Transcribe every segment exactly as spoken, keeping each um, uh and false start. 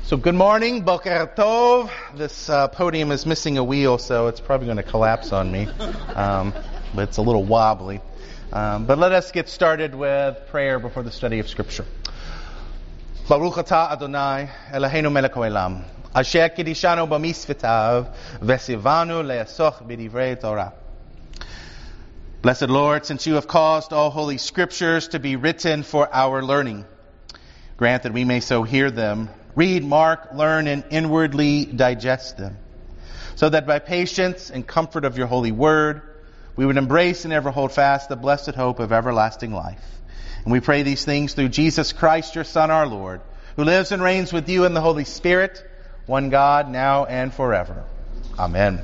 So good morning, Boker Tov. This uh, podium is missing a wheel, so it's probably going to collapse on me. Um, but it's a little wobbly. Um, but let us get started with prayer before the study of Scripture. Baruch atah Adonai Eloheinu melech haolam, asher kidishanu b'mitzvotav v'tzivanu le'asoch b'divrei Torah. Blessed Lord, since you have caused all holy scriptures to be written for our learning, grant that we may so hear them, read, mark, learn, and inwardly digest them, so that by patience and comfort of your holy word, we would embrace and ever hold fast the blessed hope of everlasting life. And we pray these things through Jesus Christ, your Son, our Lord, who lives and reigns with you in the Holy Spirit, one God, now and forever. Amen.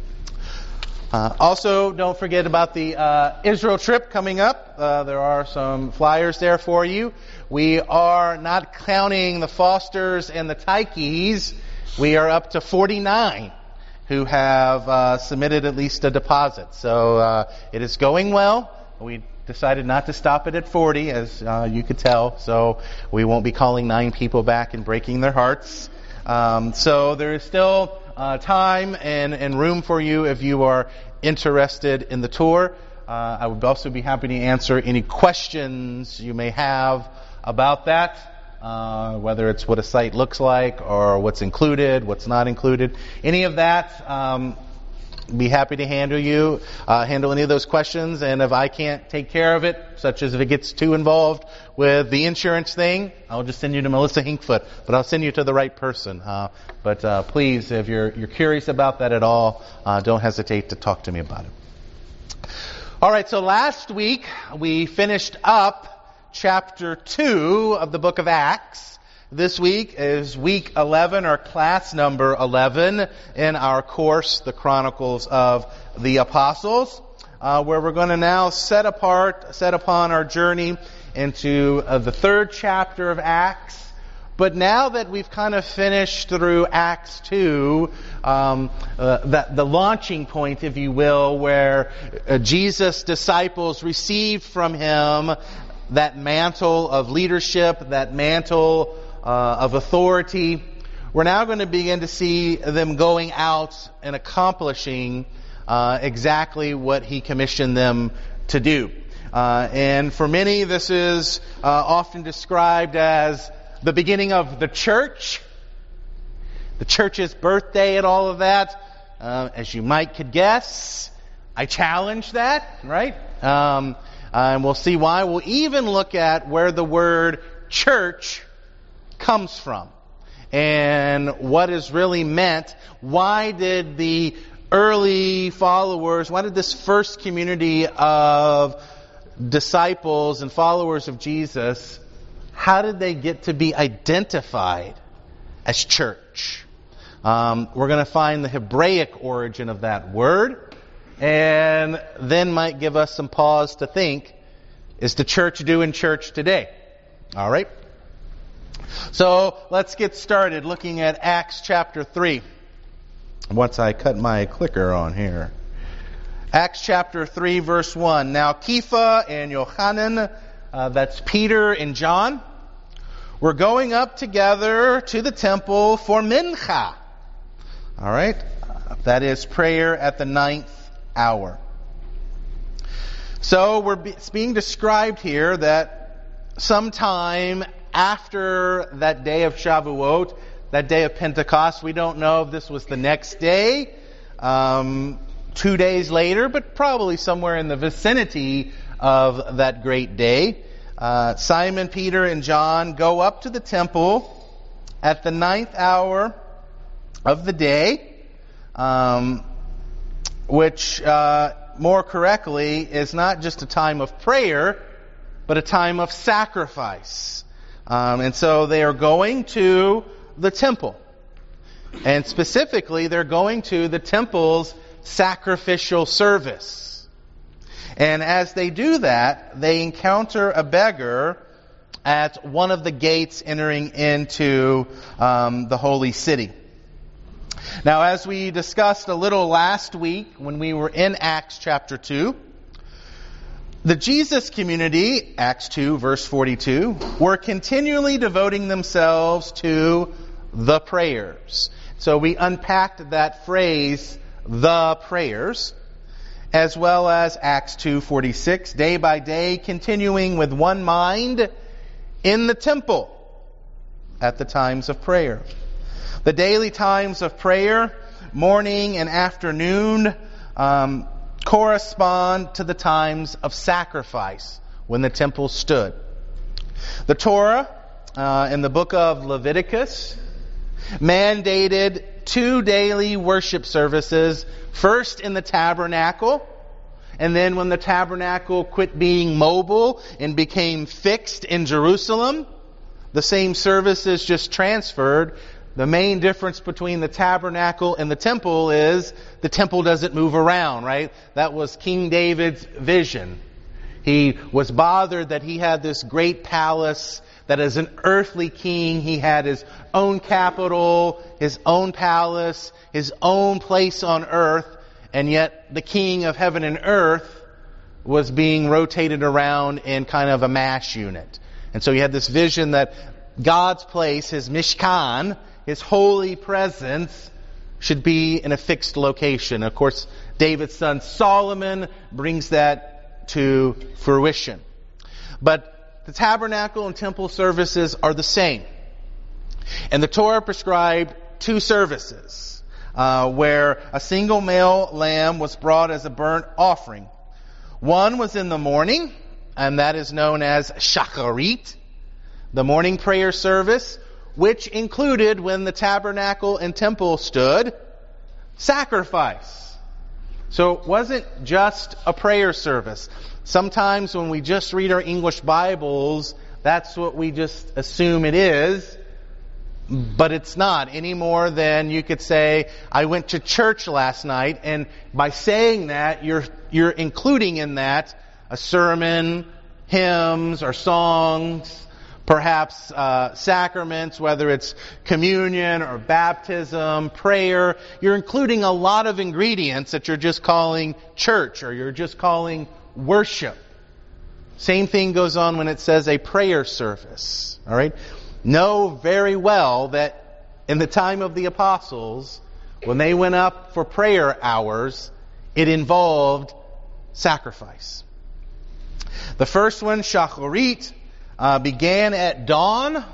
Uh, also, don't forget about the uh, Israel trip coming up. Uh, there are some flyers there for you. We are not counting the Fosters and the Tykes. We are up to forty-nine who have uh, submitted at least a deposit. So uh, it is going well. We decided not to stop it at forty, as uh, you could tell. So we won't be calling nine people back and breaking their hearts. Um, so there is still uh, time and, and room for you if you are interested in the tour. Uh, I would also be happy to answer any questions you may have about that, uh, whether it's what a site looks like or what's included, what's not included. Any of that, um, be happy to handle you, uh, handle any of those questions. And if I can't take care of it, such as if it gets too involved with the insurance thing, I'll just send you to Melissa Hinkfoot, but I'll send you to the right person. Uh, but uh, please, if you're you're curious about that at all, uh, don't hesitate to talk to me about it. All right, so last week we finished up chapter two of the book of Acts. This week is week eleven, or class number eleven, in our course, The Chronicles of the Apostles, uh, where we're going to now set apart, set upon our journey into uh, the third chapter of Acts. But now that we've kind of finished through Acts two, um, uh, that the launching point, if you will, where uh, Jesus' disciples received from him that mantle of leadership, that mantle uh, of authority, we're now going to begin to see them going out and accomplishing uh, exactly what he commissioned them to do. Uh, and for many, this is uh, often described as the beginning of the church, the church's birthday and all of that. Uh, as you might could guess, I challenge that, right? Um, uh, and we'll see why. We'll even look at where the word church comes from and what is really meant. Why did the early followers, why did this first community of disciples and followers of Jesus, how did they get to be identified as church? Um, we're going to find the Hebraic origin of that word, and then might give us some pause to think, is the church doing church today? All right. So let's get started looking at Acts chapter three. Once I cut my clicker on here. Acts chapter three, verse one. Now Kepha and Yochanan, uh, that's Peter and John, were going up together to the temple for mincha. All right? That is prayer at the ninth hour. So we're be, it's being described here that sometime after that day of Shavuot, that day of Pentecost, we don't know if this was the next day, um, two days later, but probably somewhere in the vicinity of that great day. Uh, Simon, Peter, and John go up to the temple at the ninth hour of the day, um, which uh, more correctly is not just a time of prayer, but a time of sacrifice. Um, and so they are going to the temple. And specifically, they're going to the temple's sacrificial service. And as they do that, they encounter a beggar at one of the gates entering into um, the holy city. Now, as we discussed a little last week when we were in Acts chapter two, the Jesus community, Acts two, verse forty-two, were continually devoting themselves to the prayers. So we unpacked that phrase, the prayers, as well as Acts two forty-six, day by day continuing with one mind in the temple at the times of prayer. The daily times of prayer, morning and afternoon, um, correspond to the times of sacrifice when the temple stood. The Torah uh, in the book of Leviticus mandated two daily worship services, first in the tabernacle, and then when the tabernacle quit being mobile and became fixed in Jerusalem, the same services just transferred. The main difference between the tabernacle and the temple is the temple doesn't move around, right? That was King David's vision. He was bothered that he had this great palace, that as an earthly king, he had his own capital, his own palace, his own place on earth, and yet the king of heaven and earth was being rotated around in kind of a mash unit. And so he had this vision that God's place, his Mishkan, his holy presence, should be in a fixed location. Of course, David's son Solomon brings that to fruition. But the tabernacle and temple services are the same. And the Torah prescribed two services, uh, where a single male lamb was brought as a burnt offering. One was in the morning, and that is known as Shacharit, the morning prayer service, which included, when the tabernacle and temple stood, sacrifice. So it wasn't just a prayer service. Sometimes when we just read our English Bibles, that's what we just assume it is, but it's not any more than you could say, I went to church last night, and by saying that, you're you're including in that a sermon, hymns, or songs, perhaps uh, sacraments, whether it's communion or baptism, prayer. You're including a lot of ingredients that you're just calling church, or you're just calling worship. Same thing goes on when it says a prayer service. All right? Know very well that in the time of the apostles, when they went up for prayer hours, it involved sacrifice. The first one, Shacharit, Uh, began at dawn,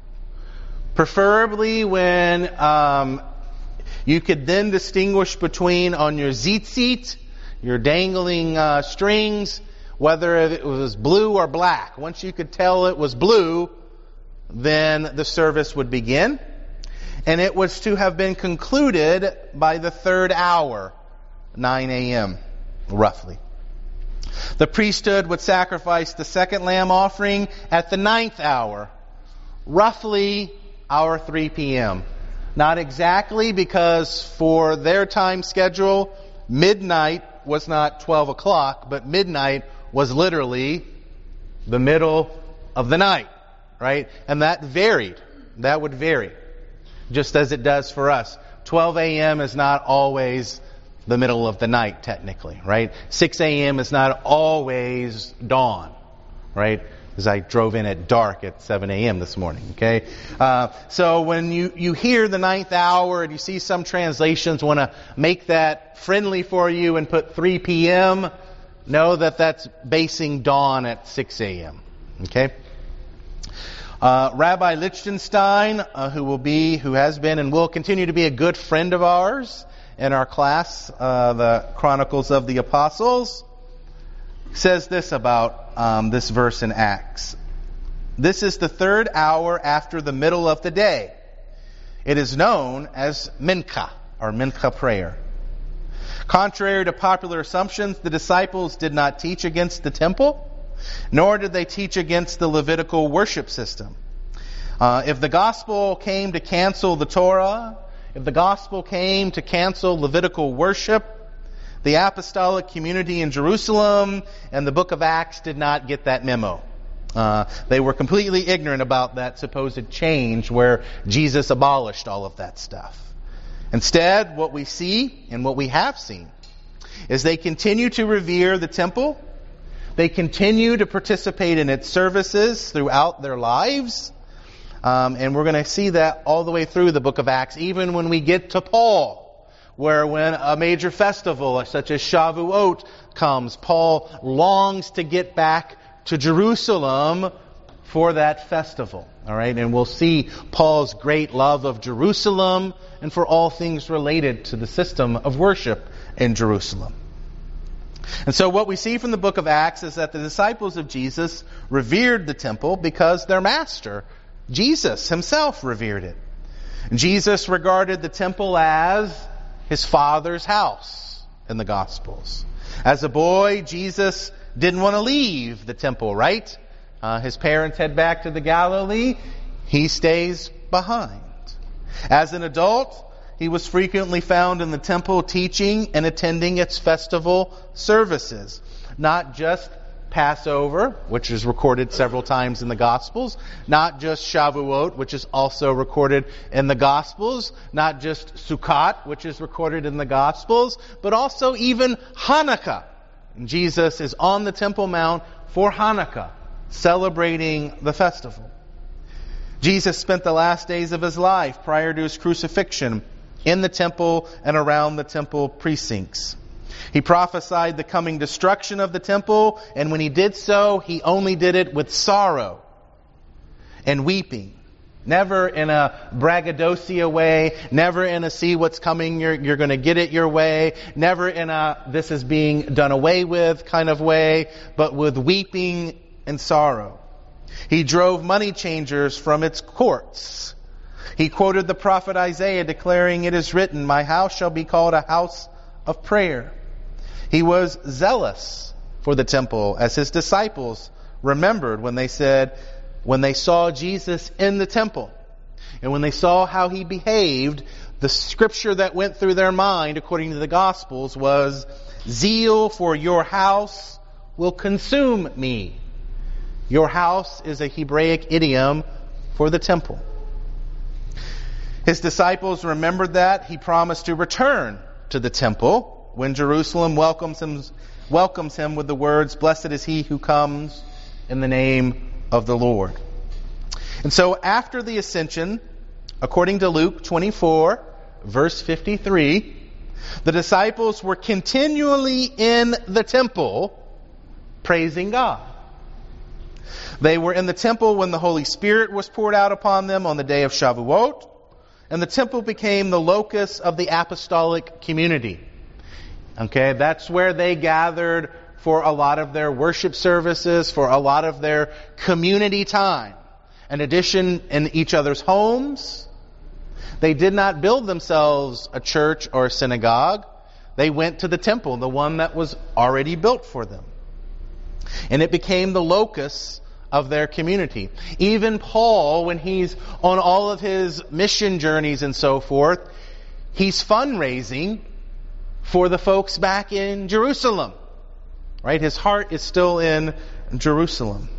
preferably when um, you could then distinguish between, on your tzitzit, your dangling uh, strings, whether it was blue or black. Once you could tell it was blue, then the service would begin. And it was to have been concluded by the third hour, nine a.m., roughly. The priesthood would sacrifice the second lamb offering at the ninth hour, roughly hour three p.m. Not exactly, because for their time schedule, midnight was not twelve o'clock, but midnight was literally the middle of the night, right? And that varied. That would vary, just as it does for us. twelve a.m. is not always the middle of the night, technically, right? six a.m. is not always dawn, right? Because I drove in at dark at seven a.m. this morning, okay? Uh, so when you, you hear the ninth hour and you see some translations want to make that friendly for you and put three p.m., know that that's basing dawn at six a.m., okay? Uh, Rabbi Lichtenstein, uh, who will be, who has been and will continue to be a good friend of ours, in our class, uh, the Chronicles of the Apostles, says this about um, this verse in Acts. This is the third hour after the middle of the day. It is known as Mincha, or Mincha prayer. Contrary to popular assumptions, the disciples did not teach against the temple, nor did they teach against the Levitical worship system. Uh, if the gospel came to cancel the Torah, if the gospel came to cancel Levitical worship, the apostolic community in Jerusalem and the book of Acts did not get that memo. Uh, they were completely ignorant about that supposed change where Jesus abolished all of that stuff. Instead, what we see and what we have seen is they continue to revere the temple. They continue to participate in its services throughout their lives. Um, and we're going to see that all the way through the book of Acts, even when we get to Paul, where when a major festival such as Shavuot comes, Paul longs to get back to Jerusalem for that festival. All right, and we'll see Paul's great love of Jerusalem and for all things related to the system of worship in Jerusalem. And so what we see from the book of Acts is that the disciples of Jesus revered the temple because their master, Jesus himself, revered it. Jesus regarded the temple as his Father's house in the Gospels. As a boy, Jesus didn't want to leave the temple, right? Uh, his parents head back to the Galilee. He stays behind. As an adult, he was frequently found in the temple teaching and attending its festival services. Not just Passover, which is recorded several times in the Gospels. Not just Shavuot, which is also recorded in the Gospels. Not just Sukkot, which is recorded in the Gospels. But also even Hanukkah. And Jesus is on the Temple Mount for Hanukkah, celebrating the festival. Jesus spent the last days of his life prior to his crucifixion in the temple and around the temple precincts. He prophesied the coming destruction of the temple, and when he did so, he only did it with sorrow and weeping. Never in a braggadocio way, never in a see what's coming, you're, you're going to get it your way, never in a this is being done away with kind of way, but with weeping and sorrow. He drove money changers from its courts. He quoted the prophet Isaiah declaring, "It is written, my house shall be called a house of prayer." He was zealous for the temple, as his disciples remembered when they said, when they saw Jesus in the temple, and when they saw how he behaved, the scripture that went through their mind, according to the Gospels, was, "Zeal for your house will consume me." Your house is a Hebraic idiom for the temple. His disciples remembered that. He promised to return to the temple when Jerusalem welcomes him, welcomes him with the words, "Blessed is he who comes in the name of the Lord." And so after the ascension, according to Luke twenty-four, verse fifty-three, the disciples were continually in the temple praising God. They were in the temple when the Holy Spirit was poured out upon them on the day of Shavuot, and the temple became the locus of the apostolic community. Okay, that's where they gathered for a lot of their worship services, for a lot of their community time. In addition, in each other's homes, they did not build themselves a church or a synagogue. They went to the temple, the one that was already built for them. And it became the locus of their community. Even Paul, when he's on all of his mission journeys and so forth, he's fundraising for the folks back in Jerusalem. Right? His heart is still in Jerusalem.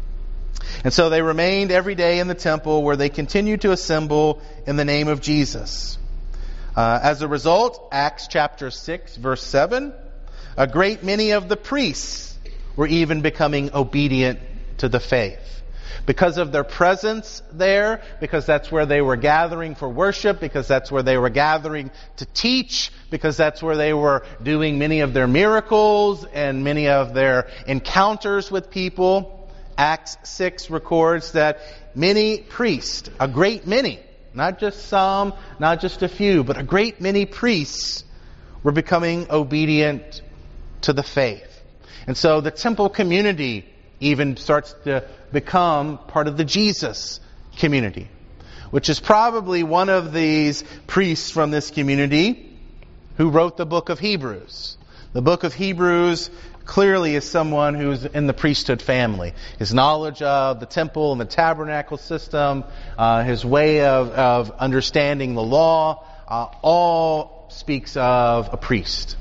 And so they remained every day in the temple where they continued to assemble in the name of Jesus. Uh, as a result, Acts chapter six, verse seven, a great many of the priests were even becoming obedient to the faith. Because of their presence there, because that's where they were gathering for worship, because that's where they were gathering to teach, because that's where they were doing many of their miracles and many of their encounters with people. Acts six records that many priests, a great many, not just some, not just a few, but a great many priests were becoming obedient to the faith. And so the temple community even starts to become part of the Jesus community, which is probably one of these priests from this community who wrote the book of Hebrews. The book of Hebrews clearly is someone who's in the priesthood family. His knowledge of the temple and the tabernacle system, uh, his way of, of understanding the law, uh, all speaks of a priest.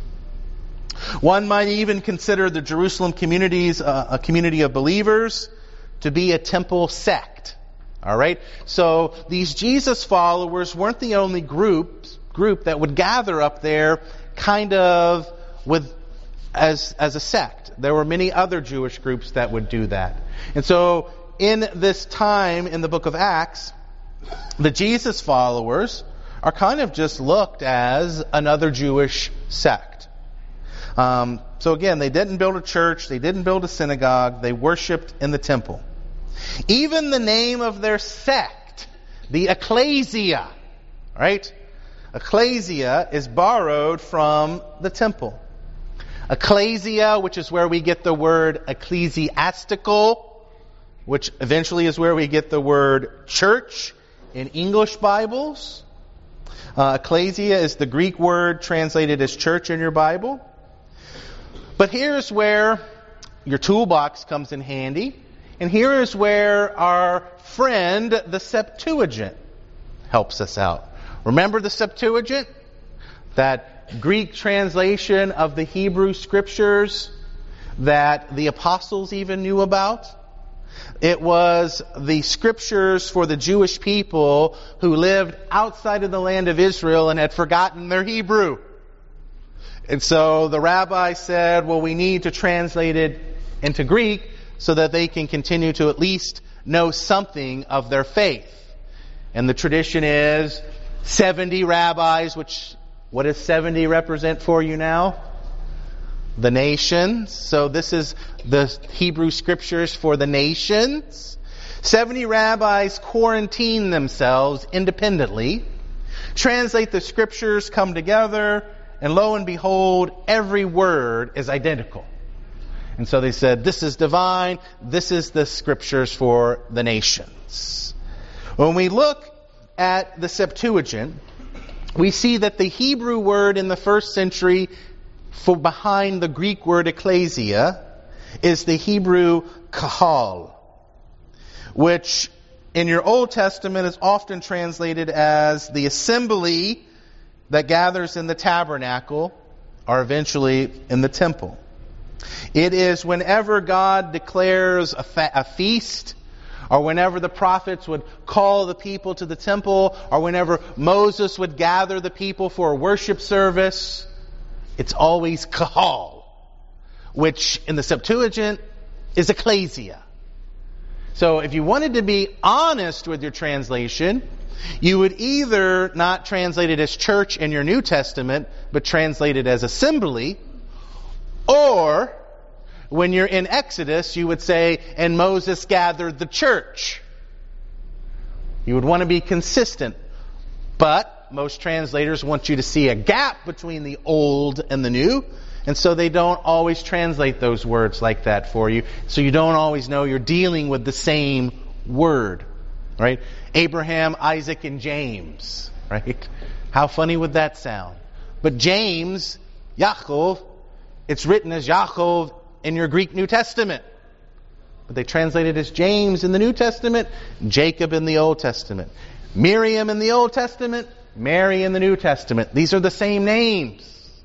One might even consider the Jerusalem communities uh, a community of believers to be a temple sect. All right? So these Jesus followers weren't the only group group that would gather up there kind of with as as a sect. There were many other Jewish groups that would do that. And so in this time in the book of Acts, the Jesus followers are kind of just looked as another Jewish sect. Um, so again, they didn't build a church, they didn't build a synagogue, they worshipped in the temple. Even the name of their sect, the ecclesia, right? Ecclesia is borrowed from the temple. Ecclesia, which is where we get the word ecclesiastical, which eventually is where we get the word church in English Bibles. Uh, ecclesia is the Greek word translated as church in your Bible. But here's where your toolbox comes in handy. And here is where our friend, the Septuagint, helps us out. Remember the Septuagint? That Greek translation of the Hebrew Scriptures that the apostles even knew about? It was the Scriptures for the Jewish people who lived outside of the land of Israel and had forgotten their Hebrew. And so the rabbi said, well, we need to translate it into Greek so that they can continue to at least know something of their faith. And the tradition is seventy rabbis, which, what does seventy represent for you now? The nations. So this is the Hebrew Scriptures for the nations. seventy rabbis quarantine themselves independently, translate the Scriptures, come together, and lo and behold, every word is identical. And so they said, this is divine, this is the Scriptures for the nations. When we look at the Septuagint, we see that the Hebrew word in the first century for behind the Greek word ecclesia is the Hebrew kahal, which in your Old Testament is often translated as the assembly that gathers in the tabernacle or eventually in the temple. It is whenever God declares a, fa- a feast, or whenever the prophets would call the people to the temple, or whenever Moses would gather the people for a worship service, it's always kahal, which in the Septuagint is ecclesia. So if you wanted to be honest with your translation, you would either not translate it as church in your New Testament, but translate it as assembly, or when you're in Exodus, you would say, and Moses gathered the church. You would want to be consistent. But most translators want you to see a gap between the old and the new. And so they don't always translate those words like that for you. So you don't always know you're dealing with the same word. Right? Abraham, Isaac, and James. Right? How funny would that sound? But James, Yaakov, it's written as Yaakov in your Greek New Testament. But they translate it as James in the New Testament, Jacob in the Old Testament. Miriam in the Old Testament, Mary in the New Testament. These are the same names.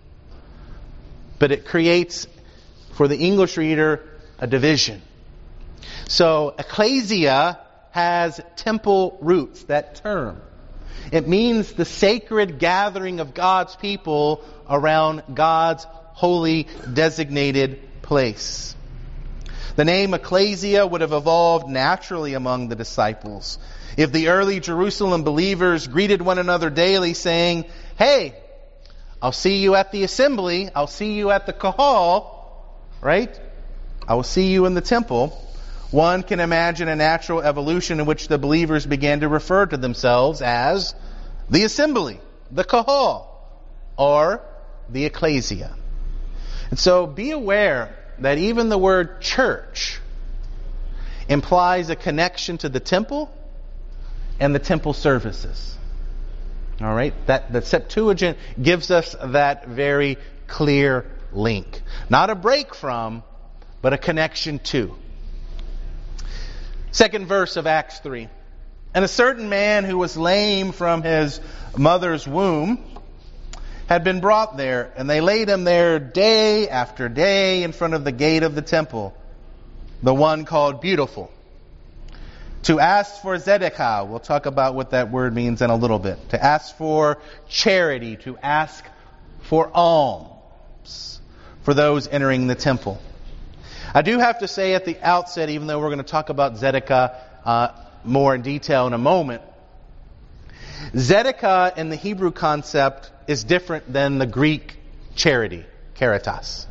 But it creates, for the English reader, a division. So, ecclesia has temple roots, that term. It means the sacred gathering of God's people around God's holy designated place. The name ecclesia would have evolved naturally among the disciples. If the early Jerusalem believers greeted one another daily saying, hey, I'll see you at the assembly, I'll see you at the kahal, right? I will see you in the temple. One can imagine a natural evolution in which the believers began to refer to themselves as the assembly, the kahal, or the ecclesia. And so be aware that even the word church implies a connection to the temple and the temple services. All right? That the Septuagint gives us that very clear link. Not a break from, but a connection to. Second verse of Acts three. And a certain man who was lame from his mother's womb had been brought there, and they laid him there day after day in front of the gate of the temple, the one called Beautiful, to ask for tzedakah. We'll talk about what that word means in a little bit. To ask for charity, to ask for alms for those entering the temple. I do have to say at the outset, even though we're going to talk about tzedakah uh, more in detail in a moment, Tzedakah in the Hebrew concept is different than the Greek charity, caritas.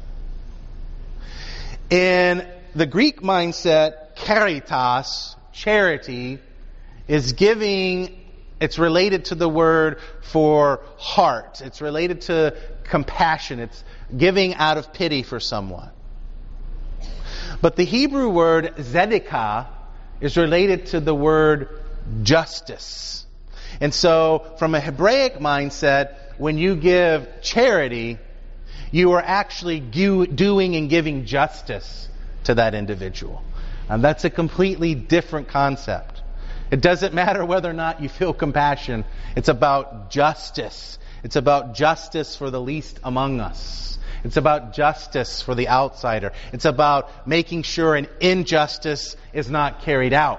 In the Greek mindset, caritas, charity, is giving, it's related to the word for heart. It's related to compassion. It's giving out of pity for someone. But the Hebrew word tzedakah is related to the word justice. And so, from a Hebraic mindset, when you give charity, you are actually do, doing and giving justice to that individual. And that's a completely different concept. It doesn't matter whether or not you feel compassion. It's about justice. It's about justice for the least among us. It's about justice for the outsider. It's about making sure an injustice is not carried out.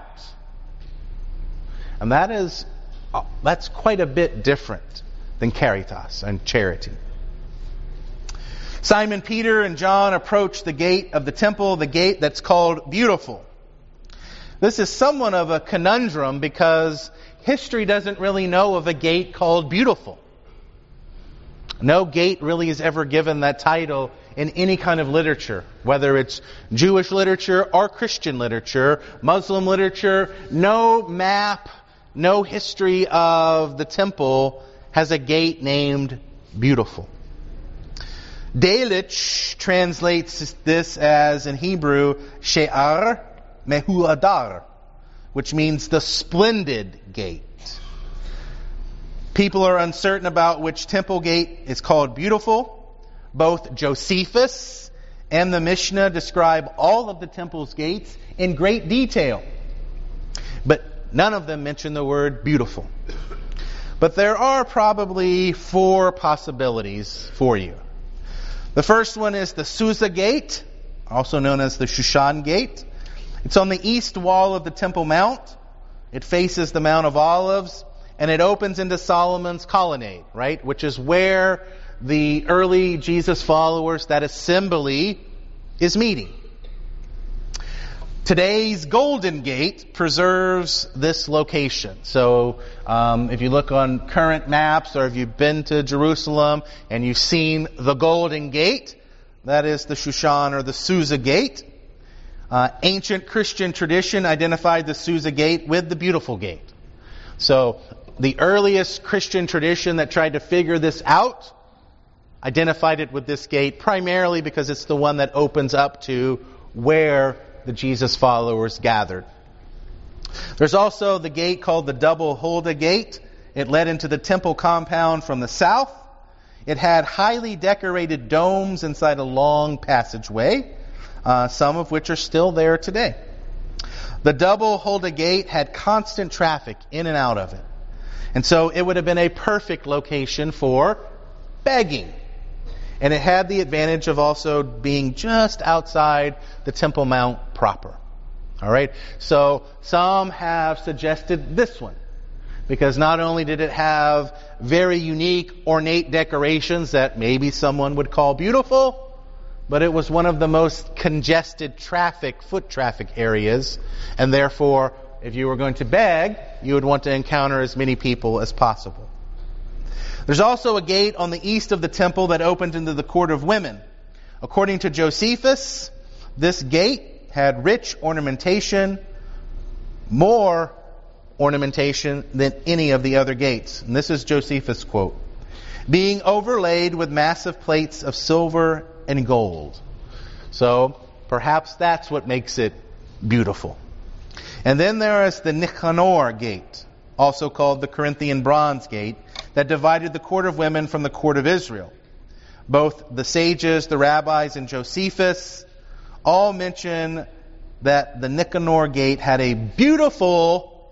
And that is, that's quite a bit different than caritas and charity. Simon Peter and John approach the gate of the temple, the gate that's called Beautiful. This is somewhat of a conundrum because history doesn't really know of a gate called Beautiful. No gate really is ever given that title in any kind of literature, whether it's Jewish literature or Christian literature, Muslim literature. No map, no history of the temple has a gate named Beautiful. Delitzsch translates this as, in Hebrew, She'ar Mehuadar, which means the splendid gate. People are uncertain about which temple gate is called Beautiful. Both Josephus and the Mishnah describe all of the temple's gates in great detail, but none of them mention the word beautiful. But there are probably four possibilities for you. The first one is the Susa Gate, also known as the Shushan Gate. It's on the east wall of the Temple Mount. It faces the Mount of Olives, and it opens into Solomon's colonnade, right? Which is where the early Jesus followers, that assembly, is meeting. Today's Golden Gate preserves this location. So um, if you look on current maps, or if you've been to Jerusalem and you've seen the Golden Gate, that is the Shushan or the Susa Gate. Uh, ancient Christian tradition identified the Susa Gate with the Beautiful Gate. So the earliest Christian tradition that tried to figure this out identified it with this gate, primarily because it's the one that opens up to where the Jesus followers gathered. There's also the gate called the Double Huldah Gate. It led into the temple compound from the south. It had highly decorated domes inside a long passageway, uh, some of which are still there today. The Double Huldah Gate had constant traffic in and out of it. And so it would have been a perfect location for begging. And it had the advantage of also being just outside the Temple Mount proper. All right? So some have suggested this one, because not only did it have very unique, ornate decorations that maybe someone would call beautiful, but it was one of the most congested traffic, foot traffic areas, and therefore, if you were going to beg, you would want to encounter as many people as possible. There's also a gate on the east of the temple that opened into the court of women. According to Josephus, this gate had rich ornamentation, more ornamentation than any of the other gates. And this is Josephus' quote. Being overlaid with massive plates of silver and gold. So, perhaps that's what makes it beautiful. And then there is the Nicanor Gate, also called the Corinthian Bronze Gate, that divided the court of women from the court of Israel. Both the sages, the rabbis, and Josephus all mention that the Nicanor Gate had a beautiful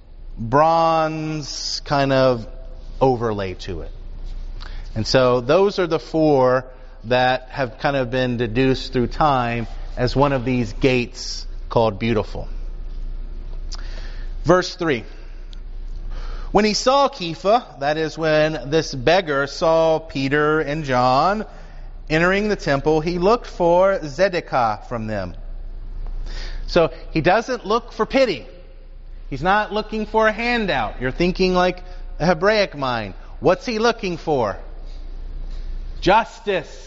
bronze kind of overlay to it. And so those are the four that have kind of been deduced through time as one of these gates called Beautiful. Verse three. When he saw Kepha, that is when this beggar saw Peter and John entering the temple, he looked for tzedakah from them. So he doesn't look for pity. He's not looking for a handout. You're thinking like a Hebraic mind. What's he looking for? Justice.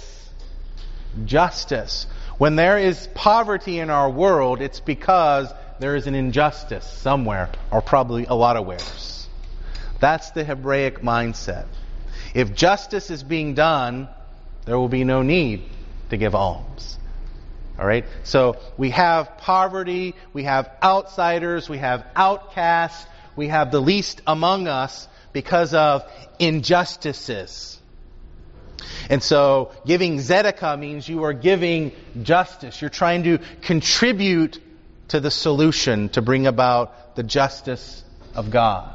Justice. When there is poverty in our world, it's because there is an injustice somewhere, or probably a lot of wheres. That's the Hebraic mindset. If justice is being done, there will be no need to give alms. All right? So we have poverty, we have outsiders, we have outcasts, we have the least among us because of injustices. And so giving tzedakah means you are giving justice. You're trying to contribute to the solution to bring about the justice of God.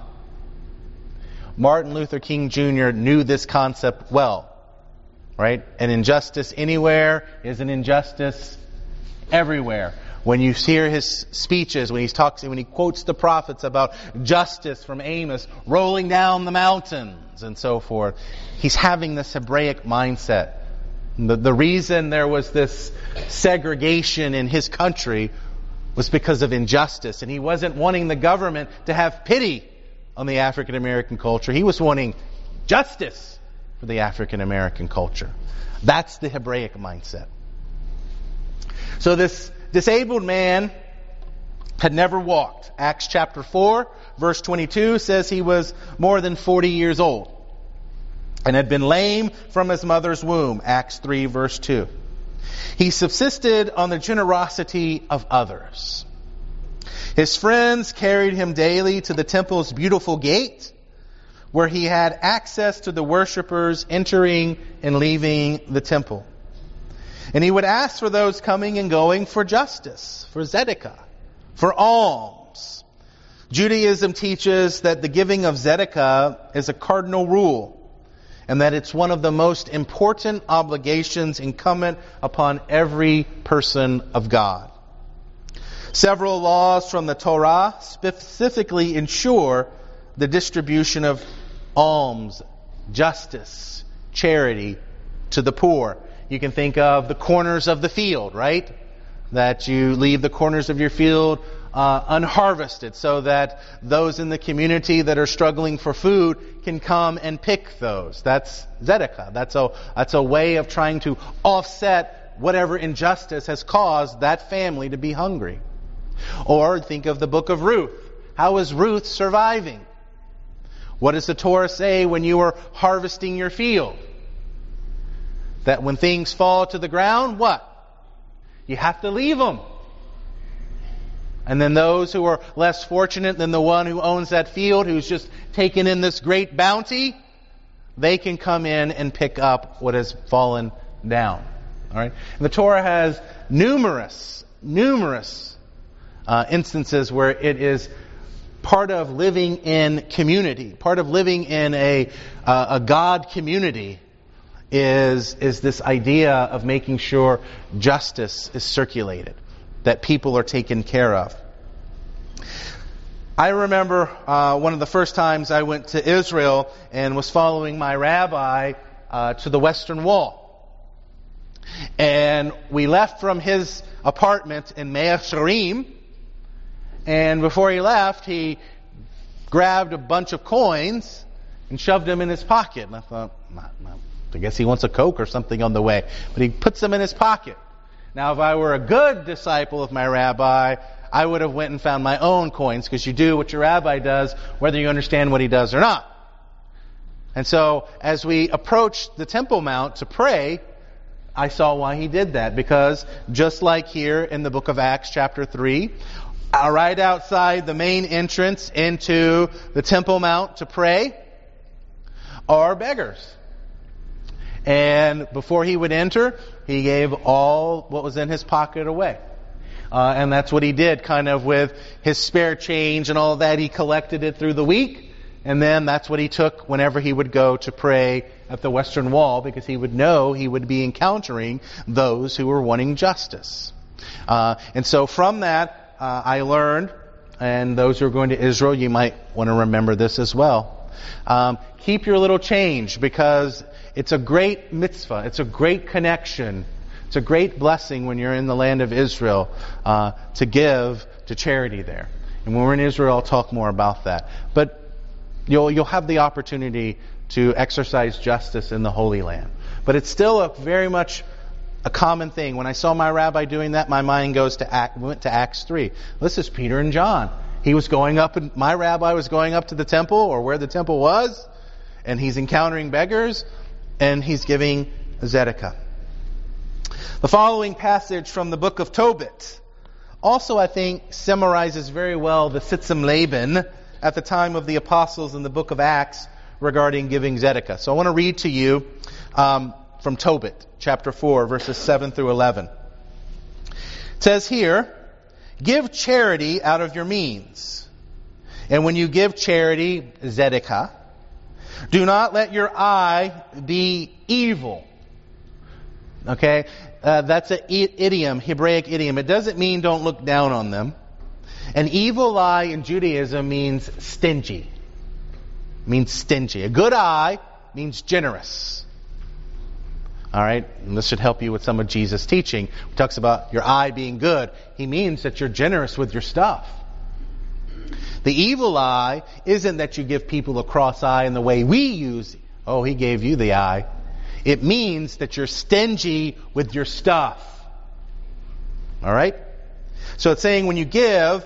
Martin Luther King Junior knew this concept well. Right? An injustice anywhere is an injustice everywhere. When you hear his speeches, when he talks, when he quotes the prophets about justice from Amos rolling down the mountains and so forth, he's having this Hebraic mindset. The, the reason there was this segregation in his country was because of injustice, and he wasn't wanting the government to have pity on the African American culture. He was wanting justice for the African American culture. That's the Hebraic mindset. So this disabled man had never walked. Acts chapter four, verse twenty-two says he was more than forty years old and had been lame from his mother's womb. Acts three, verse two. He subsisted on the generosity of others. His friends carried him daily to the temple's beautiful gate, where he had access to the worshipers entering and leaving the temple. And he would ask for those coming and going for justice, for tzedakah, for alms. Judaism teaches that the giving of tzedakah is a cardinal rule, and that it's one of the most important obligations incumbent upon every person of God. Several laws from the Torah specifically ensure the distribution of alms, justice, charity to the poor. You can think of the corners of the field, right? That you leave the corners of your field uh, unharvested so that those in the community that are struggling for food can come and pick those. That's tzedakah. That's a, that's a way of trying to offset whatever injustice has caused that family to be hungry. Or think of the book of Ruth. How is Ruth surviving? What does the Torah say when you are harvesting your field? That when things fall to the ground, what? You have to leave them. And then those who are less fortunate than the one who owns that field, who's just taken in this great bounty, they can come in and pick up what has fallen down. All right? And the Torah has numerous, numerous uh, instances where it is part of living in community, part of living in a uh, a God community. Is is this idea of making sure justice is circulated, that people are taken care of. I remember uh, one of the first times I went to Israel and was following my rabbi uh, to the Western Wall. And we left from his apartment in Mea Shearim, and before he left, he grabbed a bunch of coins and shoved them in his pocket. And I thought, not, not. I guess he wants a Coke or something on the way. But he puts them in his pocket. Now, if I were a good disciple of my rabbi, I would have went and found my own coins, because you do what your rabbi does, whether you understand what he does or not. And so, as we approached the Temple Mount to pray, I saw why he did that. Because just like here in the book of Acts chapter three, right outside the main entrance into the Temple Mount to pray are beggars. And before he would enter, he gave all what was in his pocket away. Uh, and that's what he did, kind of with his spare change and all that. He collected it through the week. And then that's what he took whenever he would go to pray at the Western Wall, because he would know he would be encountering those who were wanting justice. Uh, and so from that, uh, I learned, and those who are going to Israel, you might want to remember this as well. Um, keep your little change, because it's a great mitzvah. It's a great connection. It's a great blessing when you're in the land of Israel uh, to give to charity there. And when we're in Israel, I'll talk more about that. But You'll, you'll have the opportunity to exercise justice in the Holy Land. But it's still a very much a common thing. When I saw my rabbi doing that, my mind goes to Act, went to Acts three. This is Peter and John. He was going up, and my rabbi was going up to the temple, or where the temple was, and he's encountering beggars, and he's giving tzedakah. The following passage from the book of Tobit also, I think, summarizes very well the Sitzim Laban at the time of the apostles in the book of Acts regarding giving tzedakah. So I want to read to you um, from Tobit, chapter four, verses seven through eleven. It says here, "Give charity out of your means. And when you give charity, tzedakah, do not let your eye be evil." Okay? Uh, that's an idiom, Hebraic idiom. It doesn't mean don't look down on them. An evil eye in Judaism means stingy. Means stingy. A good eye means generous. Alright? And this should help you with some of Jesus' teaching. He talks about your eye being good. He means that you're generous with your stuff. The evil eye isn't that you give people a cross eye in the way we use. Oh, he gave you the eye. It means that you're stingy with your stuff. Alright? So it's saying when you give,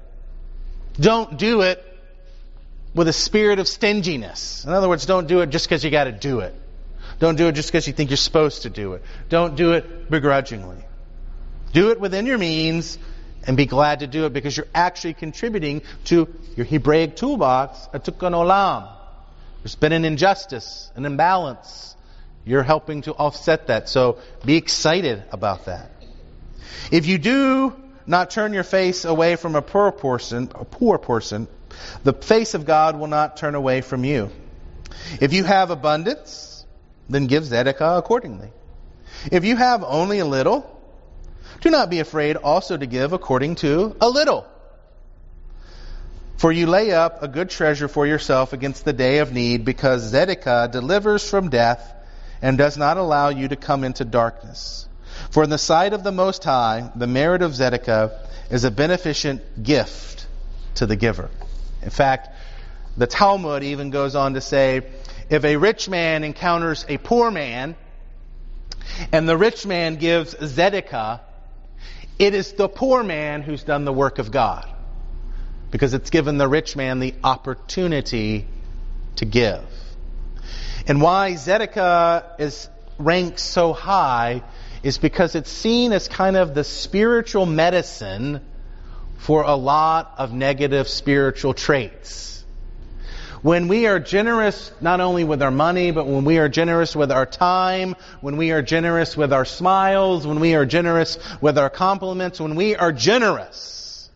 don't do it with a spirit of stinginess. In other words, don't do it just because you got to do it. Don't do it just because you think you're supposed to do it. Don't do it begrudgingly. Do it within your means and be glad to do it because you're actually contributing to your Hebraic toolbox, a tikkun olam. There's been an injustice, an imbalance. You're helping to offset that. So be excited about that. If you do not turn your face away from a poor person, a poor person, the face of God will not turn away from you. If you have abundance, then give tzedakah accordingly. If you have only a little, do not be afraid also to give according to a little. For you lay up a good treasure for yourself against the day of need, because tzedakah delivers from death and does not allow you to come into darkness. For in the sight of the Most High, the merit of tzedakah is a beneficent gift to the giver. In fact, the Talmud even goes on to say, if a rich man encounters a poor man, and the rich man gives tzedakah, it is the poor man who's done the work of God. Because it's given the rich man the opportunity to give. And why tzedakah is ranked so high is because it's seen as kind of the spiritual medicine for a lot of negative spiritual traits. When we are generous not only with our money, but when we are generous with our time, when we are generous with our smiles, when we are generous with our compliments, when we are generous,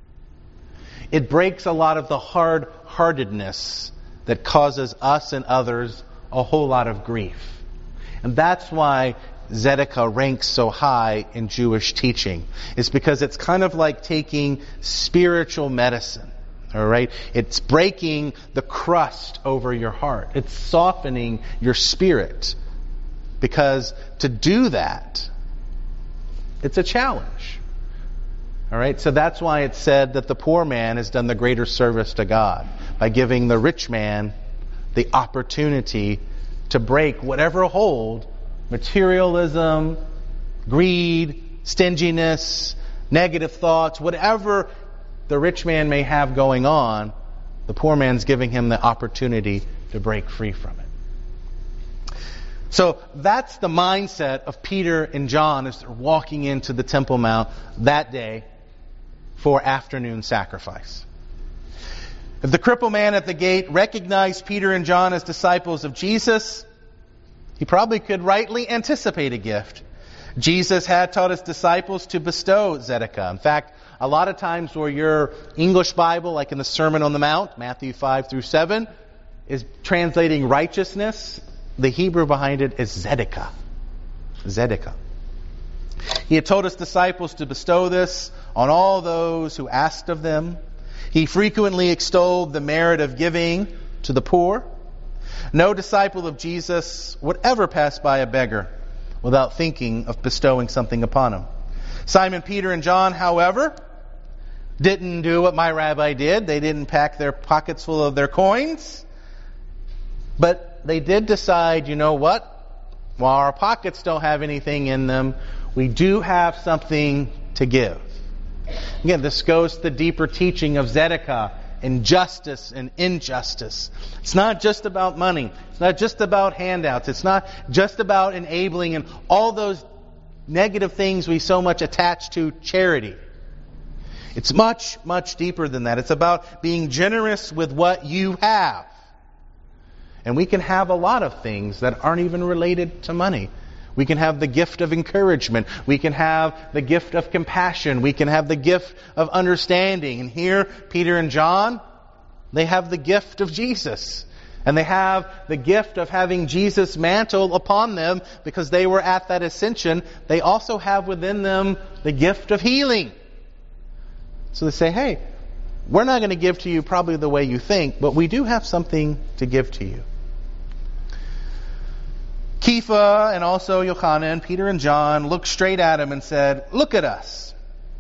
it breaks a lot of the hard-heartedness that causes us and others a whole lot of grief. And that's why tzedakah ranks so high in Jewish teaching. It's because it's kind of like taking spiritual medicine. All right? It's breaking the crust over your heart. It's softening your spirit. Because to do that, it's a challenge. All right? So that's why it's said that the poor man has done the greater service to God by giving the rich man the opportunity to break whatever hold materialism, greed, stinginess, negative thoughts, whatever the rich man may have going on, the poor man's giving him the opportunity to break free from it. So that's the mindset of Peter and John as they're walking into the Temple Mount that day for afternoon sacrifice. If the crippled man at the gate recognized Peter and John as disciples of Jesus, he probably could rightly anticipate a gift. Jesus had taught his disciples to bestow tzedakah. In fact, a lot of times where your English Bible, like in the Sermon on the Mount, Matthew five through seven, is translating righteousness, the Hebrew behind it is tzedakah. Tzedakah. He had told his disciples to bestow this on all those who asked of them. He frequently extolled the merit of giving to the poor. No disciple of Jesus would ever pass by a beggar without thinking of bestowing something upon him. Simon Peter and John, however, didn't do what my rabbi did. They didn't pack their pockets full of their coins. But they did decide, you know what? While our pockets don't have anything in them, we do have something to give. Again, this goes to the deeper teaching of Zedekiah and justice and injustice. It's not just about money. It's not just about handouts. It's not just about enabling and all those negative things we so much attach to charity. It's much, much deeper than that. It's about being generous with what you have. And we can have a lot of things that aren't even related to money. We can have the gift of encouragement. We can have the gift of compassion. We can have the gift of understanding. And here, Peter and John, they have the gift of Jesus. And they have the gift of having Jesus' mantle upon them because they were at that ascension. They also have within them the gift of healing. So they say, hey, we're not going to give to you probably the way you think, but we do have something to give to you. Kepha and also Yochanan, Peter and John, looked straight at him and said, look at us.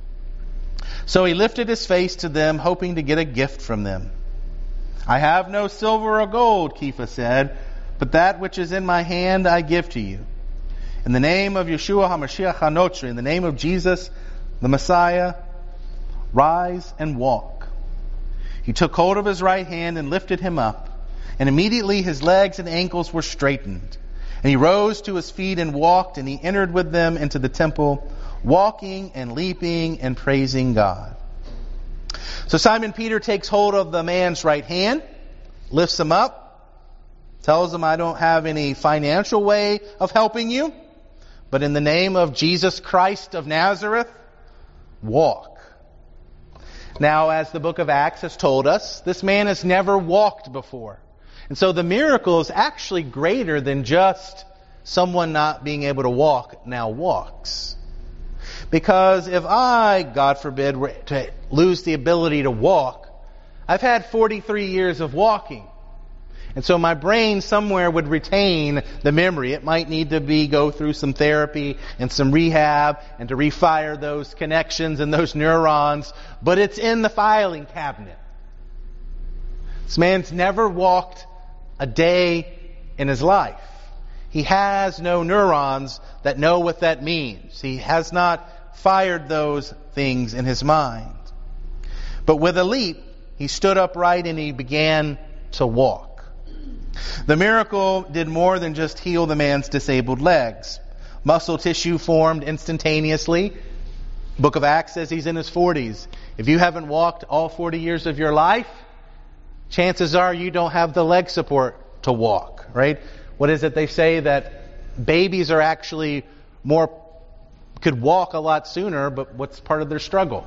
So he lifted his face to them, hoping to get a gift from them. I have no silver or gold, Kepha said, but that which is in my hand I give to you. In the name of Yeshua HaMashiach HaNotzri, in the name of Jesus, the Messiah, rise and walk. He took hold of his right hand and lifted him up, and immediately his legs and ankles were straightened. And he rose to his feet and walked, and he entered with them into the temple, walking and leaping and praising God. So Simon Peter takes hold of the man's right hand, lifts him up, tells him, I don't have any financial way of helping you, but in the name of Jesus Christ of Nazareth, walk. Now, as the book of Acts has told us, this man has never walked before. And so the miracle is actually greater than just someone not being able to walk now walks. Because if I, God forbid, were to lose the ability to walk, I've had forty-three years of walking. And so my brain somewhere would retain the memory. It might need to be go through some therapy and some rehab and to refire those connections and those neurons. But it's in the filing cabinet. This man's never walked a day in his life. He has no neurons that know what that means. He has not fired those things in his mind. But with a leap, he stood upright and he began to walk. The miracle did more than just heal the man's disabled legs. Muscle tissue formed instantaneously. Book of Acts says he's in his forties. If you haven't walked all forty years of your life, chances are you don't have the leg support to walk, right? What is it they say that babies are actually more, could walk a lot sooner, but what's part of their struggle?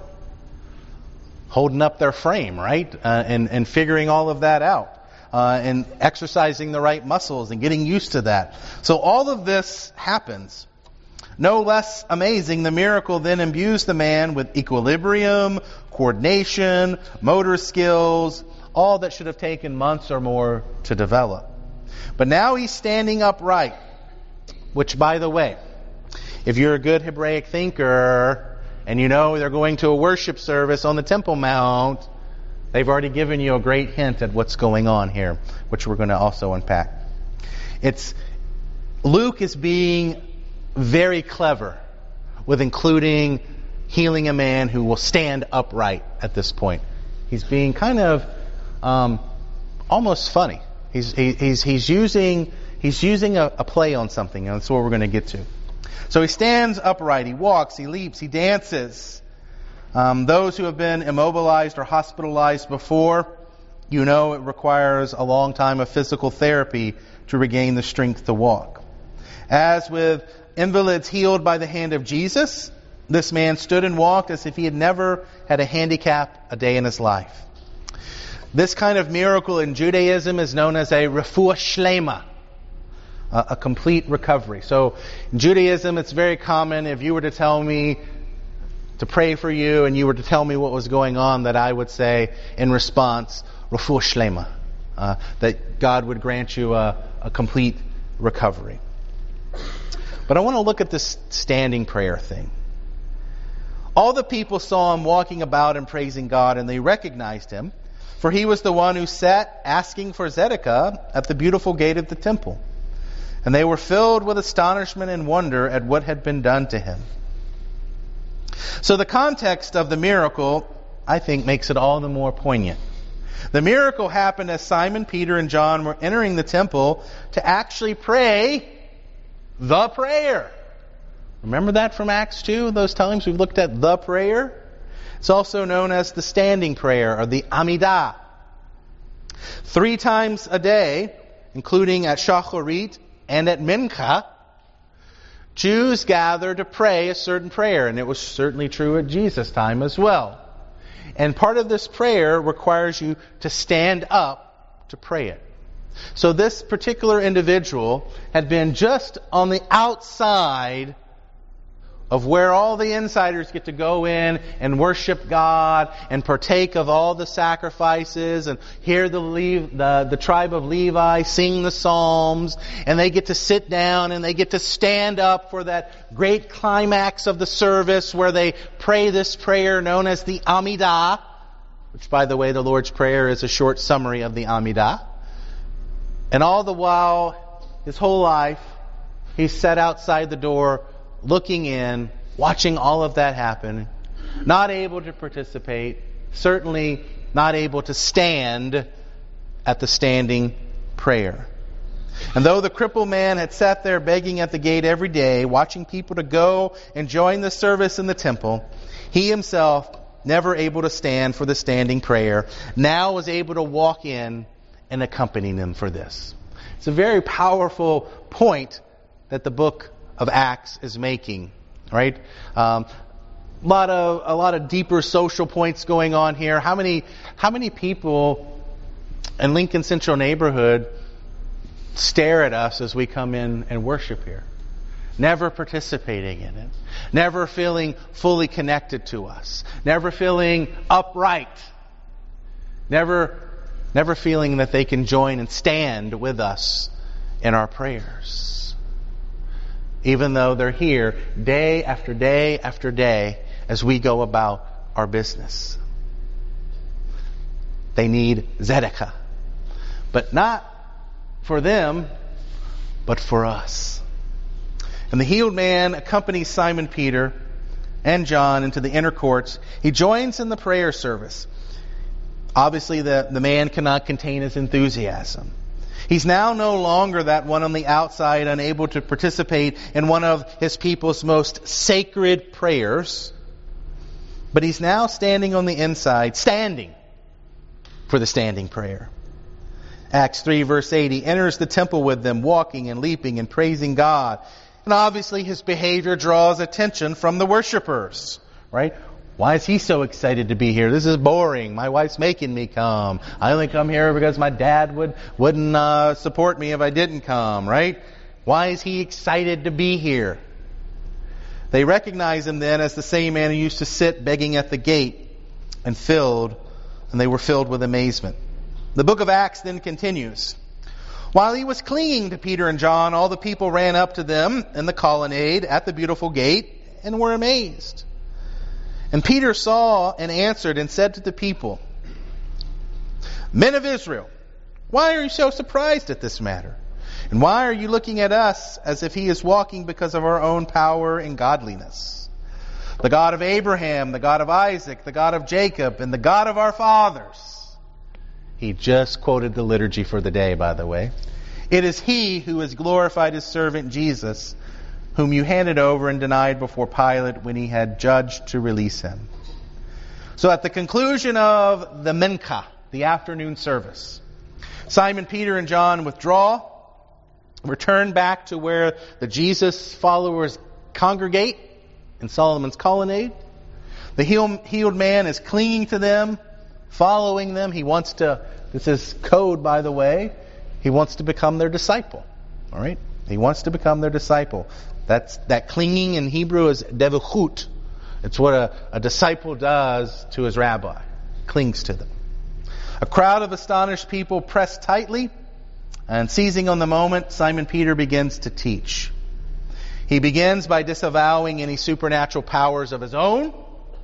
Holding up their frame, right? Uh, and, and figuring all of that out. Uh, and exercising the right muscles and getting used to that. So all of this happens. No less amazing, the miracle then imbues the man with equilibrium, coordination, motor skills, all that should have taken months or more to develop. But now he's standing upright, which, by the way, if you're a good Hebraic thinker and you know they're going to a worship service on the Temple Mount, they've already given you a great hint at what's going on here, which we're going to also unpack. It's Luke is being very clever with including healing a man who will stand upright at this point. He's being kind of um, almost funny. He's he, he's he's using he's using a, a play on something, and that's what we're going to get to. So he stands upright. He walks. He leaps. He dances. Um, those who have been immobilized or hospitalized before, you know it requires a long time of physical therapy to regain the strength to walk. As with invalids healed by the hand of Jesus, this man stood and walked as if he had never had a handicap a day in his life. This kind of miracle in Judaism is known as a refuah shlema, a, a complete recovery. So in Judaism, it's very common if you were to tell me to pray for you and you were to tell me what was going on, that I would say in response, refuah shlema, uh, that God would grant you a, a complete recovery. But I want to look at this standing prayer thing. All the people saw him walking about and praising God, and they recognized him, for he was the one who sat asking for Zedekiah at the beautiful gate of the temple. And they were filled with astonishment and wonder at what had been done to him. So the context of the miracle, I think, makes it all the more poignant. The miracle happened as Simon, Peter, and John were entering the temple to actually pray the prayer. Remember that from Acts two? Those times we've looked at the prayer? It's also known as the standing prayer, or the Amidah. Three times a day, including at Shacharit and at Mincha, Jews gather to pray a certain prayer, and it was certainly true at Jesus' time as well. And part of this prayer requires you to stand up to pray it. So this particular individual had been just on the outside of where all the insiders get to go in and worship God and partake of all the sacrifices and hear the, Le- the the tribe of Levi sing the Psalms, and they get to sit down and they get to stand up for that great climax of the service where they pray this prayer known as the Amidah, which, by the way, the Lord's Prayer is a short summary of the Amidah. And all the while, his whole life, he's sat outside the door looking in, watching all of that happen, not able to participate, certainly not able to stand at the standing prayer. And though the crippled man had sat there begging at the gate every day, watching people to go and join the service in the temple, he himself, never able to stand for the standing prayer, now was able to walk in and accompany them for this. It's a very powerful point that the book of Acts is making, right? Um, a lot of a lot of deeper social points going on here. How many how many people in Lincoln Central neighborhood stare at us as we come in and worship here, never participating in it, never feeling fully connected to us, never feeling upright, never never feeling that they can join and stand with us in our prayers, even though they're here day after day after day as we go about our business. They need Zedekiah. But not for them, but for us. And the healed man accompanies Simon Peter and John into the inner courts. He joins in the prayer service. Obviously, the, the man cannot contain his enthusiasm. He's now no longer that one on the outside, unable to participate in one of his people's most sacred prayers. But he's now standing on the inside, standing for the standing prayer. Acts three verse eight, he enters the temple with them, walking and leaping and praising God. And obviously his behavior draws attention from the worshipers, right? Why is he so excited to be here? This is boring. My wife's making me come. I only come here because my dad would, wouldn't uh, support me if I didn't come, right? Why is he excited to be here? They recognize him then as the same man who used to sit begging at the gate, and filled, and they were filled with amazement. The book of Acts then continues. While he was clinging to Peter and John, all the people ran up to them in the colonnade at the beautiful gate and were amazed. And Peter saw and answered and said to the people, Men of Israel, why are you so surprised at this matter? And why are you looking at us as if he is walking because of our own power and godliness? The God of Abraham, the God of Isaac, the God of Jacob, and the God of our fathers. He just quoted the liturgy for the day, by the way. It is he who has glorified his servant Jesus, whom you handed over and denied before Pilate when he had judged to release him. So at the conclusion of the Mincha, the afternoon service, Simon, Peter, and John withdraw, return back to where the Jesus followers congregate in Solomon's colonnade. The healed man is clinging to them, following them. He wants to, this is code, by the way, he wants to become their disciple. All right? He wants to become their disciple. That's, that clinging in Hebrew is devuchut. It's what a, a disciple does to his rabbi. Clings to them. A crowd of astonished people pressed tightly, and seizing on the moment, Simon Peter begins to teach. He begins by disavowing any supernatural powers of his own,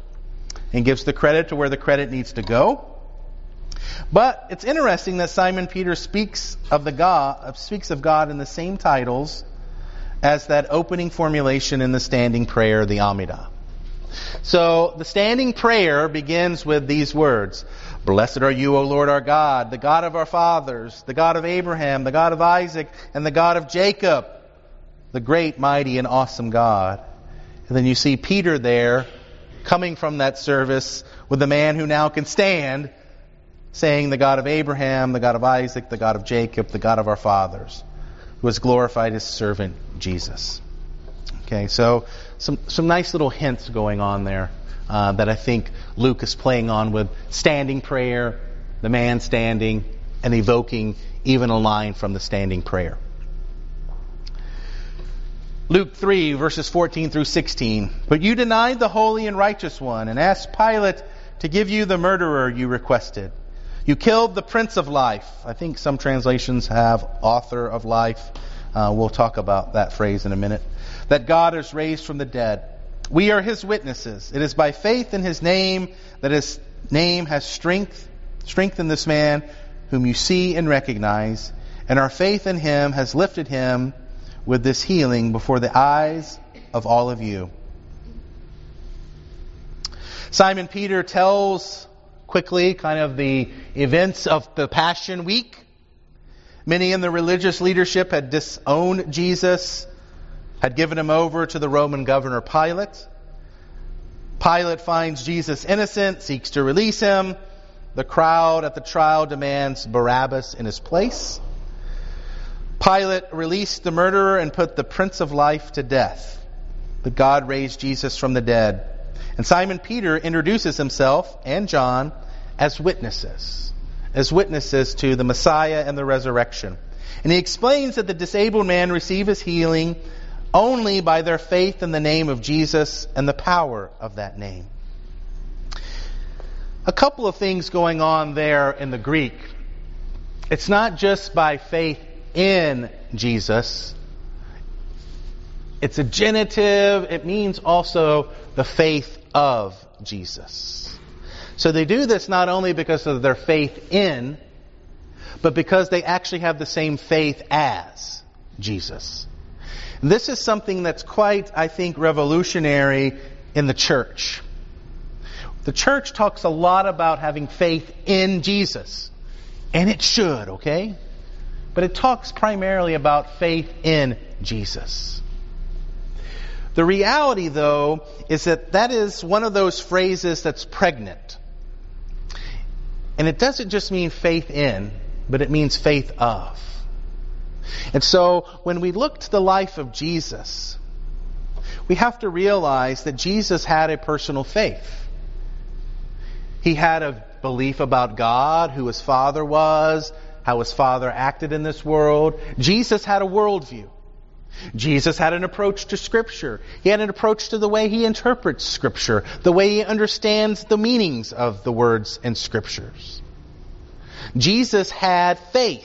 and gives the credit to where the credit needs to go. But it's interesting that Simon Peter speaks of the God, speaks of God in the same titles as that opening formulation in the standing prayer, the Amidah. So the standing prayer begins with these words: Blessed are you, O Lord our God, the God of our fathers, the God of Abraham, the God of Isaac, and the God of Jacob, the great, mighty, and awesome God. And then you see Peter there coming from that service with the man who now can stand, saying the God of Abraham, the God of Isaac, the God of Jacob, the God of our fathers, who has glorified his servant Jesus. Okay, so some some nice little hints going on there uh, that I think Luke is playing on with standing prayer, the man standing, and evoking even a line from the standing prayer. Luke three, verses fourteen through sixteen. But you denied the holy and righteous one, and asked Pilate to give you the murderer you requested. You killed the Prince of Life. I think some translations have author of life. Uh, we'll talk about that phrase in a minute. That God is raised from the dead. We are his witnesses. It is by faith in his name that his name has strength, strengthened this man whom you see and recognize. And our faith in him has lifted him with this healing before the eyes of all of you. Simon Peter tells quickly kind of the events of the Passion Week. Many in the religious leadership had disowned Jesus, had given him over to the Roman governor Pilate. Pilate finds Jesus innocent, seeks to release him. The crowd at the trial demands Barabbas in his place. Pilate released the murderer and put the Prince of Life to death. But God raised Jesus from the dead. And Simon Peter introduces himself and John as witnesses, as witnesses to the Messiah and the resurrection. And he explains that the disabled man receives his healing only by their faith in the name of Jesus and the power of that name. A couple of things going on there in the Greek. It's not just by faith in Jesus. It's a genitive. It means also the faith of Jesus. So they do this not only because of their faith in, but because they actually have the same faith as Jesus. And this is something that's quite, I think, revolutionary in the church. The church talks a lot about having faith in Jesus. And it should, okay? But it talks primarily about faith in Jesus. The reality, though, is that that is one of those phrases that's pregnant. And it doesn't just mean faith in, but it means faith of. And so, when we look to the life of Jesus, we have to realize that Jesus had a personal faith. He had a belief about God, who his Father was, how his Father acted in this world. Jesus had a worldview. Jesus had an approach to Scripture. He had an approach to the way he interprets Scripture, the way he understands the meanings of the words in Scriptures. Jesus had faith.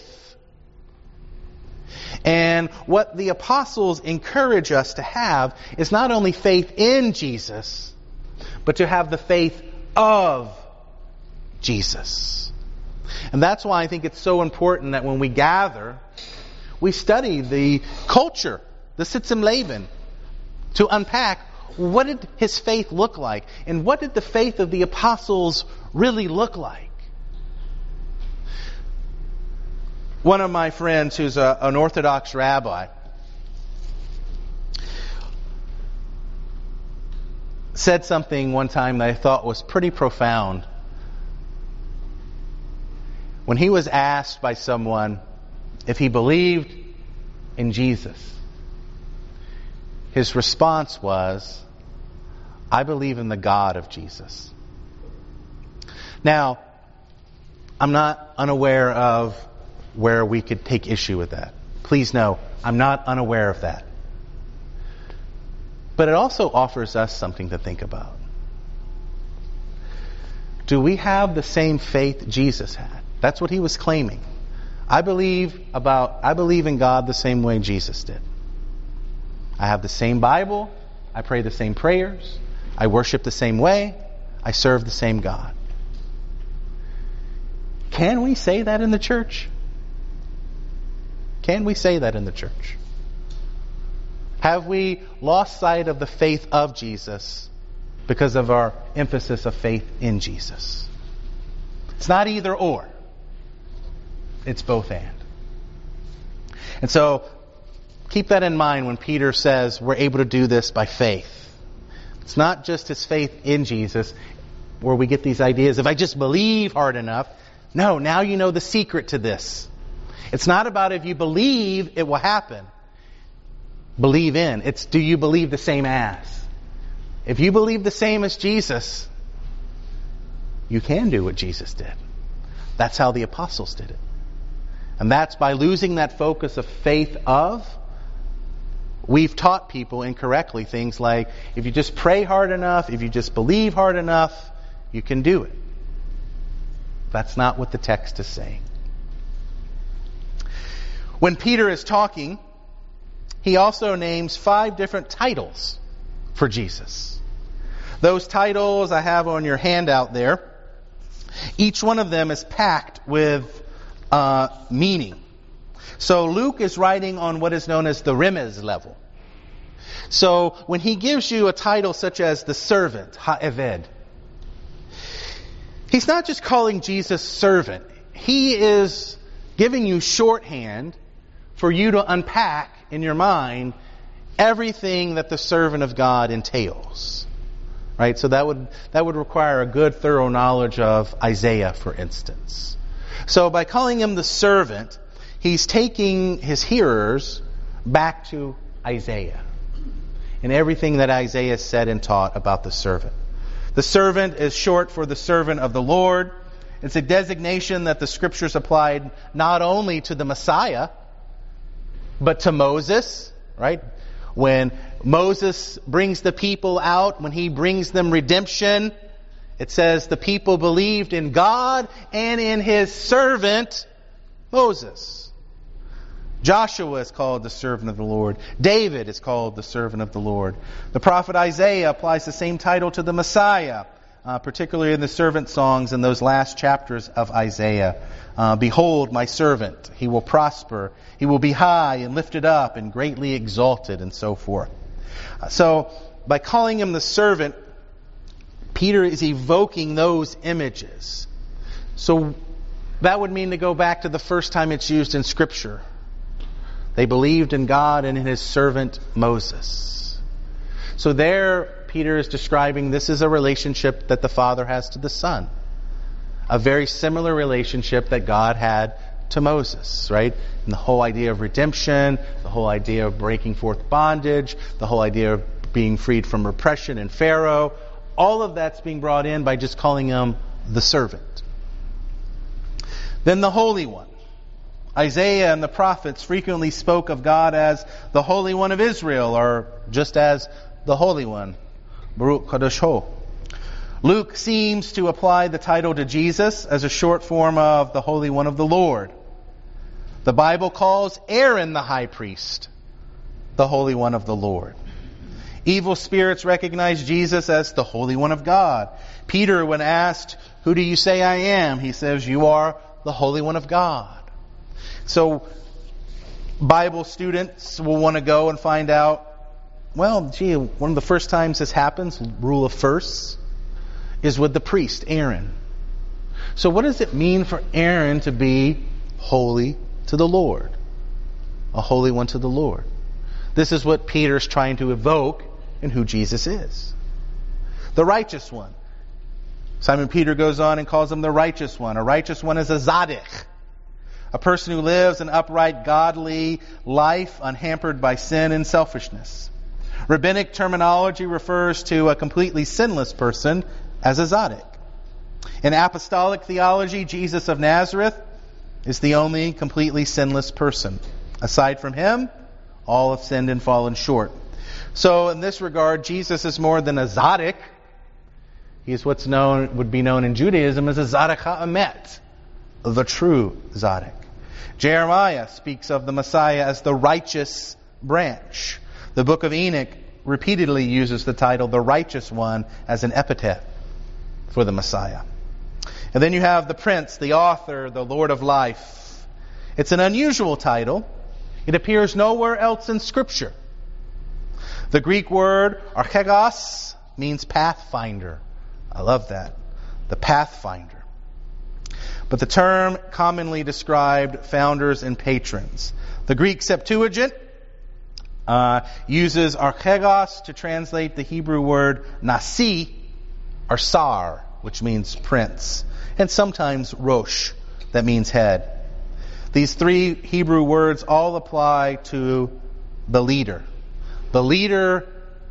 And what the apostles encourage us to have is not only faith in Jesus, but to have the faith of Jesus. And that's why I think it's so important that when we gather, we study the culture, the Sitzim Leben, to unpack what did his faith look like, and what did the faith of the apostles really look like. One of my friends, who's a, an Orthodox rabbi, said something one time that I thought was pretty profound. When he was asked by someone if he believed in Jesus, his response was, I believe in the God of Jesus. Now, I'm not unaware of where we could take issue with that. Please know, I'm not unaware of that. But it also offers us something to think about. Do we have the same faith Jesus had? That's what he was claiming. I believe about, I believe in God the same way Jesus did. I have the same Bible. I pray the same prayers. I worship the same way. I serve the same God. Can we say that in the church? Can we say that in the church? Have we lost sight of the faith of Jesus because of our emphasis of faith in Jesus? It's not either or. It's both and. And so, keep that in mind when Peter says we're able to do this by faith. It's not just his faith in Jesus where we get these ideas, if I just believe hard enough. No, now you know the secret to this. It's not about if you believe it will happen. Believe in. It's do you believe the same as? If you believe the same as Jesus, you can do what Jesus did. That's how the apostles did it. And that's by losing that focus of faith of, we've taught people incorrectly things like, if you just pray hard enough, if you just believe hard enough, you can do it. That's not what the text is saying. When Peter is talking, he also names five different titles for Jesus. Those titles I have on your handout there. Each one of them is packed with uh, meaning. So Luke is writing on what is known as the Remez level. So when he gives you a title such as the servant, Ha'eved, he's not just calling Jesus servant. He is giving you shorthand for you to unpack in your mind everything that the servant of God entails. Right? So that would that would require a good thorough knowledge of Isaiah, for instance. So by calling him the servant, he's taking his hearers back to Isaiah and everything that Isaiah said and taught about the servant. The servant is short for the servant of the Lord. It's a designation that the Scriptures applied not only to the Messiah, but to Moses, right? When Moses brings the people out, when he brings them redemption, it says the people believed in God and in his servant, Moses. Joshua is called the servant of the Lord. David is called the servant of the Lord. The prophet Isaiah applies the same title to the Messiah, uh, particularly in the servant songs in those last chapters of Isaiah. Uh, Behold my servant, he will prosper. He will be high and lifted up and greatly exalted, and so forth. So, by calling him the servant, Peter is evoking those images. So, that would mean to go back to the first time it's used in Scripture. They believed in God and in his servant Moses. So there, Peter is describing this is a relationship that the Father has to the Son. A very similar relationship that God had to Moses, right? And the whole idea of redemption, the whole idea of breaking forth bondage, the whole idea of being freed from repression and Pharaoh, all of that's being brought in by just calling him the servant. Then the Holy One. Isaiah and the prophets frequently spoke of God as the Holy One of Israel, or just as the Holy One, Baruch Kadosh Hu. Luke seems to apply the title to Jesus as a short form of the Holy One of the Lord. The Bible calls Aaron the high priest the Holy One of the Lord. Evil spirits recognize Jesus as the Holy One of God. Peter, when asked, "Who do you say I am?" he says, "You are the Holy One of God." So, Bible students will want to go and find out, well, gee, one of the first times this happens, rule of firsts, is with the priest, Aaron. So what does it mean for Aaron to be holy to the Lord? A holy one to the Lord. This is what Peter's trying to evoke in who Jesus is. The righteous one. Simon Peter goes on and calls him the righteous one. A righteous one is a tzaddik. A person who lives an upright, godly life unhampered by sin and selfishness. Rabbinic terminology refers to a completely sinless person as a tzaddik. In apostolic theology, Jesus of Nazareth is the only completely sinless person. Aside from him, all have sinned and fallen short. So in this regard, Jesus is more than a tzaddik. He is what's known would be known in Judaism as a tzaddik ha'emet, the true tzaddik. Jeremiah speaks of the Messiah as the righteous branch. The book of Enoch repeatedly uses the title the righteous one as an epithet. for the Messiah. And then you have the Prince, the Author, the Lord of Life. It's an unusual title. It appears nowhere else in Scripture. The Greek word archegos means pathfinder. I love that. The pathfinder. But the term commonly described founders and patrons. The Greek Septuagint uh, uses archegos to translate the Hebrew word nasi or sar, which means prince, and sometimes rosh, that means head. These three Hebrew words all apply to the leader. The leader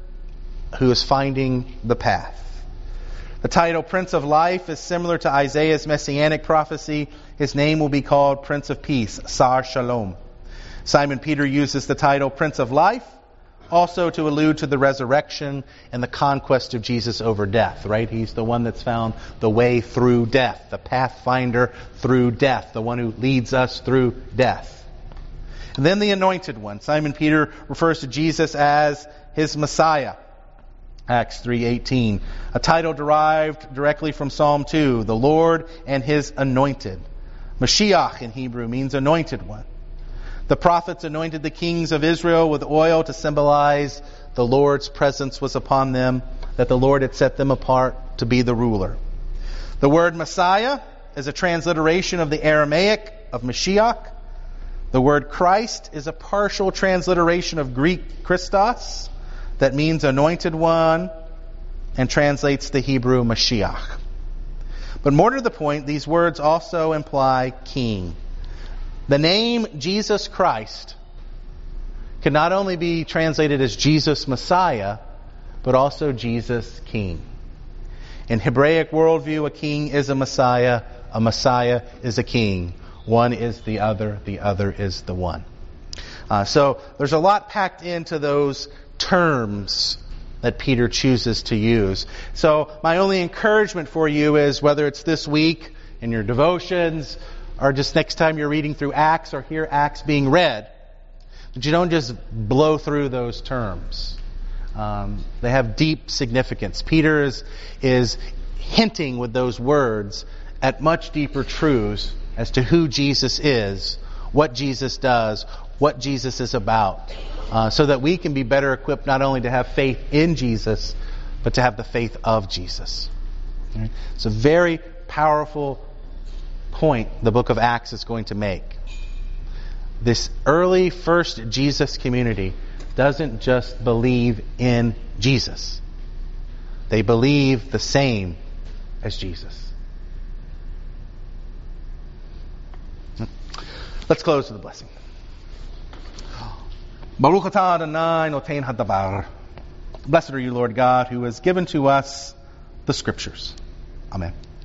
who is finding the path. The title Prince of Life is similar to Isaiah's messianic prophecy. His name will be called Prince of Peace, Sar Shalom. Simon Peter uses the title Prince of Life also to allude to the resurrection and the conquest of Jesus over death, right? He's the one that's found the way through death, the pathfinder through death, the one who leads us through death. And then the Anointed One. Simon Peter refers to Jesus as his Messiah. Acts three eighteen. A title derived directly from Psalm two. The Lord and His Anointed. Mashiach in Hebrew means Anointed One. The prophets anointed the kings of Israel with oil to symbolize the Lord's presence was upon them, that the Lord had set them apart to be the ruler. The word Messiah is a transliteration of the Aramaic of Mashiach. The word Christ is a partial transliteration of Greek Christos, that means Anointed One, and translates the Hebrew Mashiach. But more to the point, these words also imply king. The name Jesus Christ can not only be translated as Jesus Messiah, but also Jesus King. In Hebraic worldview, a king is a Messiah, a Messiah is a king. One is the other, the other is the one. Uh, so there's a lot packed into those terms that Peter chooses to use. So my only encouragement for you is, whether it's this week in your devotions, or just next time you're reading through Acts or hear Acts being read, that you don't just blow through those terms. Um, they have deep significance. Peter is, is hinting with those words at much deeper truths as to who Jesus is, what Jesus does, what Jesus is about, uh, so that we can be better equipped not only to have faith in Jesus, but to have the faith of Jesus. Right? It's a very powerful point the book of Acts is going to make. This early first Jesus community doesn't just believe in Jesus. They believe the same as Jesus. Let's close with a blessing. Baruch atah Adonai noten hadabar. Blessed are you, Lord God, who has given to us the Scriptures. Amen.